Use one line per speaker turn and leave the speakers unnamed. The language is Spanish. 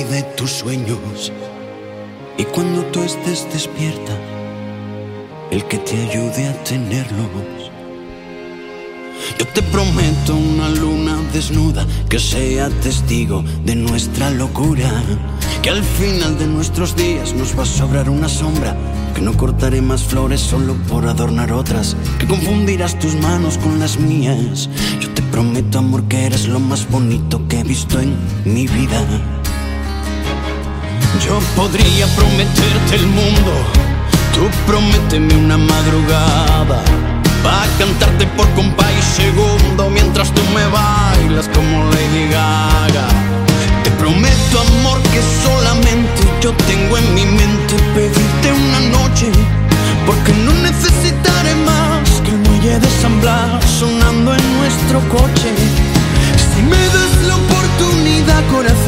de tus sueños. Y cuando tú estés despierta, el que te ayude a tenerlos. Yo te prometo una luna desnuda que sea testigo de nuestra locura, que al final de nuestros días nos va a sobrar una sombra, que no cortaré más flores solo por adornar otras, que confundirás tus manos con las mías. Yo te prometo, amor, que eres lo más bonito que he visto en mi vida. Yo podría prometerte el mundo, tú prométeme una madrugada, pa' cantarte por compás y segundo mientras tú me bailas como Lady Gaga. Te prometo, amor, que solamente yo tengo en mi mente pedirte una noche, porque no necesitaré más que el muelle de San Blas sonando en nuestro coche. Si me das la oportunidad, corazón,